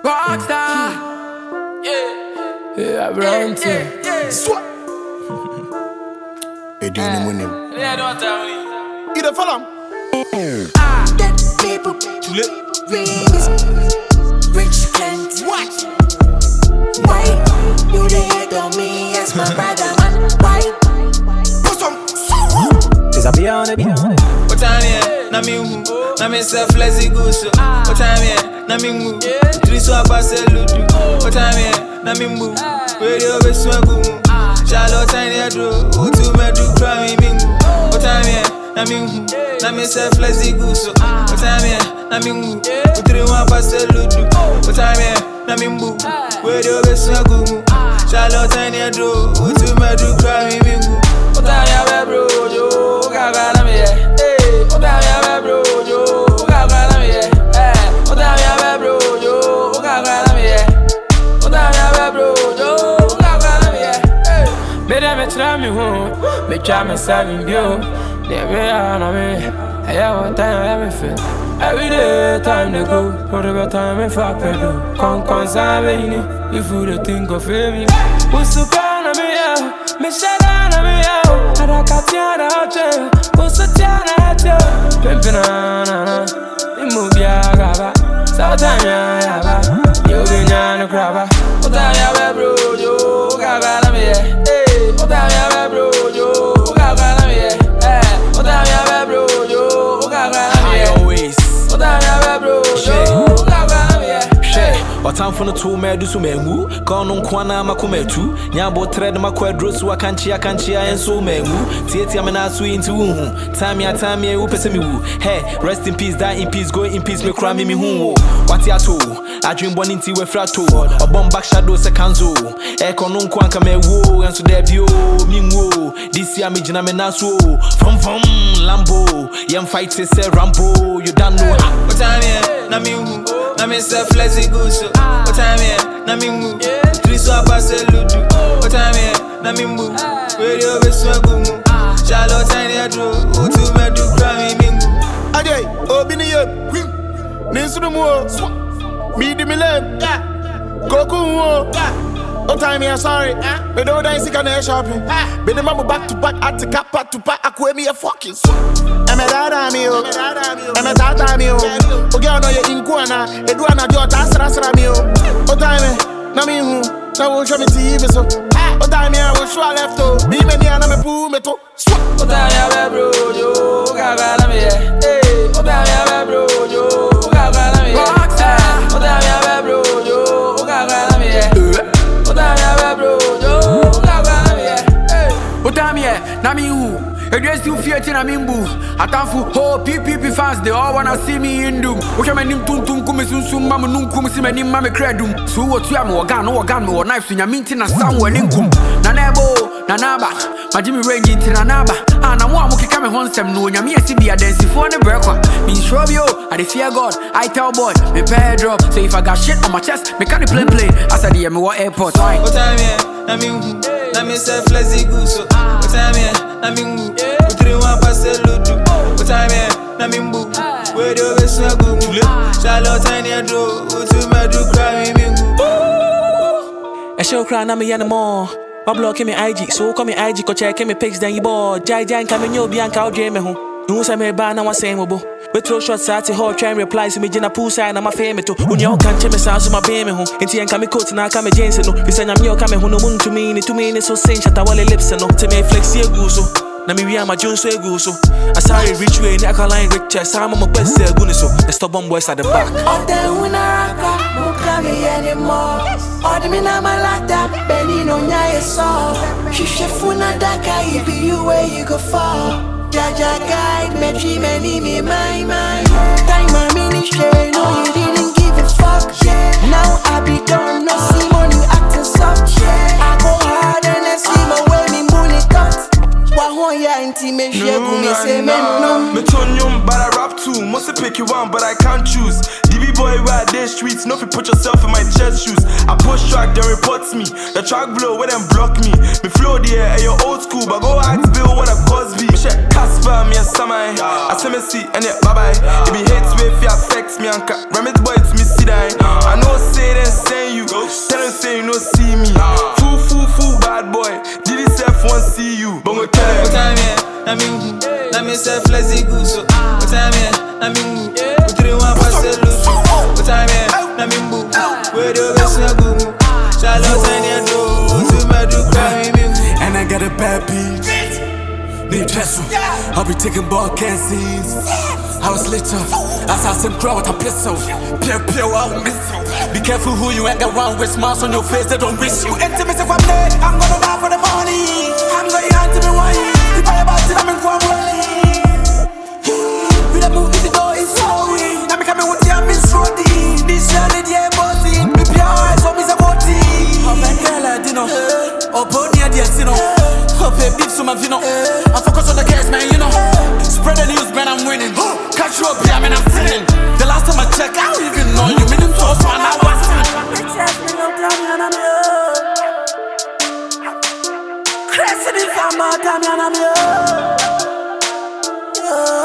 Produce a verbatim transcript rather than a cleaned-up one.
Rockstar. Yeah. Yeah, brown team. Swat. Hey, do you know him? Yeah, don't tell me. You the follow? Ah, dead people. Too late. Rich, rich plenty. What? Why you the hate on me? Yes, my brother, man. Why? Put some. Cause I be on it. What time yeah? Na me who? Na me self lazy goose. What time yeah? Na me who? Three so I pass a ludu. What time yeah? Na me who? Radio be swagu. Charlotte tiny adro. Who to me do cry me bingo. What time yeah? Na me who? Na me self lazy goose. What time yeah? Na me who? Three one pass a ludu. What time yeah? Na me who? Radio be swagu. Charlotte tiny adro. Who to me do cry me bingo. What time yeah, bro? Yo, gaga na me yeah. What time yeah, bro? Yo, gaga na me yeah. What time yeah, bro? Yo, gaga na me yeah. What time yeah, bro? Yo, gaga na me yeah. Me dem me try me home. Me try me serving you. They me on me. Hey, what time I me feel? Every day time they go. Whatever time me fuck pedo. Con con savini. If you the think of me, who's the kind of me yeah? Me shut down on me yeah. Ada katiana hote. Who's the tiana hote? Pimpina na na. Imubia gaba. Satanya yaba. You be nyana kraba. What time yeah, bro? Yo, gaga na me yeah. What time yeah, bro? Yo, gaga na me yeah. What time yeah, bro? Yo, gaga na me yeah. Always. What time yeah, bro? Yo, gaga na me yeah. What time for the two men do some menu? Gone on Kwana Makumetu. Nyambo thread Makwadro, so I can't cheer, I can't cheer, and so menu. Tieti amena sweet into woo. Time ya time ya upesemi woo. Hey, rest in peace, die in peace, go in peace, me cry me me who. What ya to? I dream one into a frato. A bomb back shadow sekanzo. Eko non kwanka me woo, and so there bio, ming woo. This year me jina me naso. From from Lambo. Yam fight se Rambo. You don't know how. What time yeah? Na me who? Na me self lazy goose. What time yeah? Na me who? Three so I pass a ludu. What time yeah? Na me who? Radio be swagu. Charlotte tiny adro. Who to me do cry me bingo. Ajay, obini ye. Ninsu no more. Me di me lem. Goku wo. Oh time here, sorry. Me don't dance in a shopping. Be the mama back to back at the cap back to back. I quit me a fucking. I'm a dada mio. I'm a dada mio. Okay, I know you're in Guana. Eduana, you're that's Rasramio. Oh time, na me who. Now we'll show me T V so. Oh time here, we'll show left to. Be me and I'm a poo me to. Oh time yeah, bro. Yo, gaga na me yeah. Oh time yeah, bro. Yo, gaga na me yeah. Oh time yeah, bro. Yo, gaga na me yeah. What time yeah? Na me who? Against you fear tina mimbu. Atanfu ho P P P fans they all wanna see me in doom. What am I nim tum tum kum sun sun mamu num kum si manim mame credum. So what you am organ no organ me or knife in your minting and somewhere linkum. Na nebo na naba. Ma Jimmy range in na naba. And I want to come home some no nyame esi bia dance for the break one. Me shrub yo, I dey fear God. I tell boy, me pay drop. So if I got shit on my chest, me can play play. I said yeah, me what airport. What time yeah? Na me who? Na me self lazy goose. What time yeah? Na me who? Three one pass a ludu. What time yeah? Na me who? Where do we swagu? Charlotte tiny adro. Who to me do cry me bingo. I show cry na me yanamo. My blog came me I G, so come me I G, go check me pics, then you bored. Jai Jai come in your bianca, I'll dream me home. No, say me ban, now I say mo. We throw shots at the whole try and reply to me, Jenna pool side, I'm a fame to. When you can't check me sounds to my baby home. Into and come coat and I come James no. We say I'm your coming who no moon to me, to me, so sing shut our lips and no. To me, flex here goose. Na me we am a Jones so goose. I saw a rich way, I call line rich chest, I'm a best there, goodness so. The stubborn boys at the back. All the winner, won't come me anymore. All the men on my laptop, Benny no nya so. She funa daka, it be you where you go for. Jaja guide, me dream and me my mind. Time my ministry, no you didn't give a fuck. Now I be done, no see money acting soft. I go hard and I see my way me money cut. Wahoya intimate, me say men no. Me turn young, but I rap too. Must pick you one, but I can't choose. D B boy, where I dare streets, no if you put yourself in my chest shoes. I push track, they reports me. The track blow, where them block me. Me flow the air, your old school, but go ask Bill what a Cosby. Me check Casper, me a Samai. I say me see, and it bye bye. If he hates me, if he affects me, and remit boy, it's me see die. I know say that. na me mbu. Where do you see a goo? Charlotte and your door, to my do cry me. And I got a bad beat. Need Jessel. I'll be taking ball can scenes. I was lit up. Assassin crowd with a pistol. Pew pew, I'll miss you. Be careful who you hang around with. Smiles on your face, they don't wish you. Intimacy from there, I'm gonna ride for the money. I'm going out to be one. If I about it, I'm in one way. With a move, the door is slowing. I'm coming with you, I'm in shorty. This journey, yeah, bossy. With your eyes on me, a body. I'm a girl, I didn't know. Oh, pony, I didn't know. Hope a beef, so my vino. I focus on the case, man, you know. Spread the news, man, I'm winning. Catch you up, yeah, man, I'm sinning. The last time I checked, I don't even know you. Meaning to us, man, I was Crazy, I'm a damn, I'm